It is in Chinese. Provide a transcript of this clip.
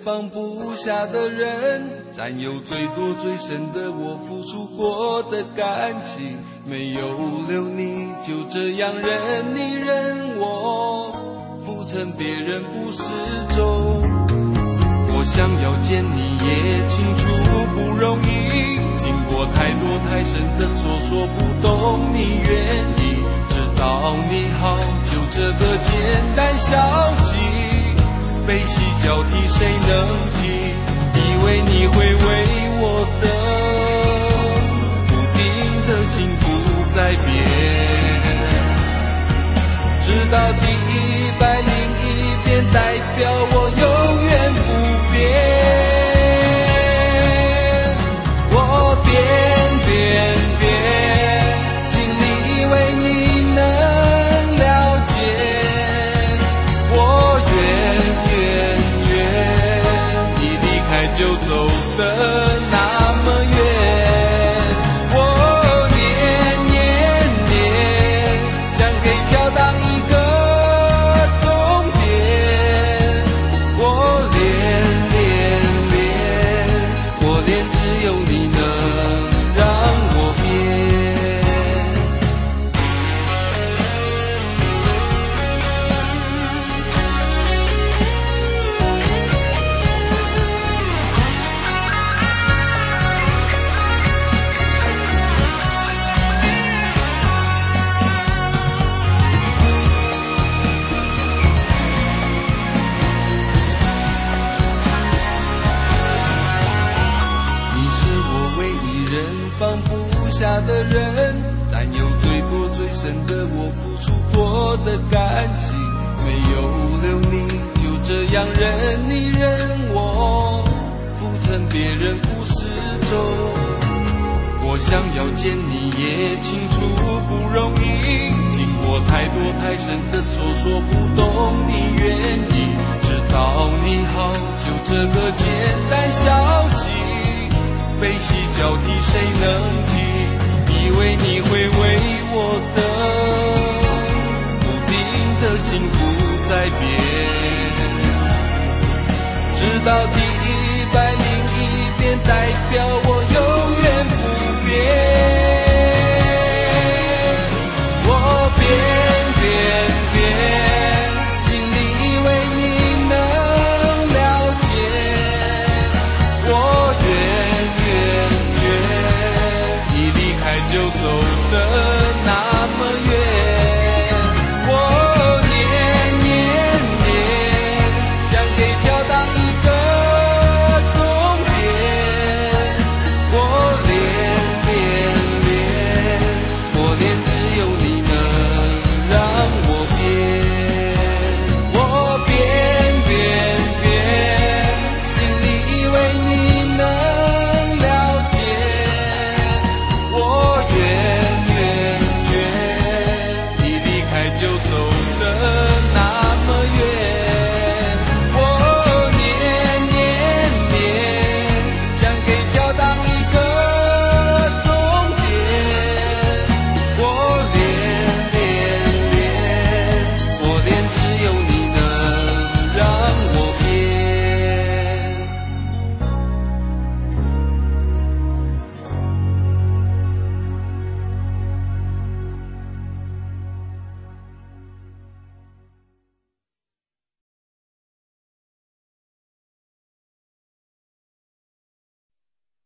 放不下的人，占有最多最深的我付出过的感情，没有留你，就这样任你任我，浮沉别人不识重。我想要见你也清楚不容易，经过太多太深的错，说不懂你愿意，知道你好，就这个简单消息，悲喜交替谁能提，以为你会为我的不停的幸福在变，直到第101遍代表我永远不变，我变心里以为你能了解，我愿你离开就走的那么远，我念想给跳到一个终点，我恋只有你能让我变。放不下的人，占有最多最深的我付出过的感情，没有留你，就这样任你任我，浮沉别人不识重。我想要见你也清楚不容易，经过太多太深的错，说不懂你愿意，知道你好，就这个简单消息，悲喜交替谁能提，以为你会为我的不停的幸福在变，直到第101遍代表我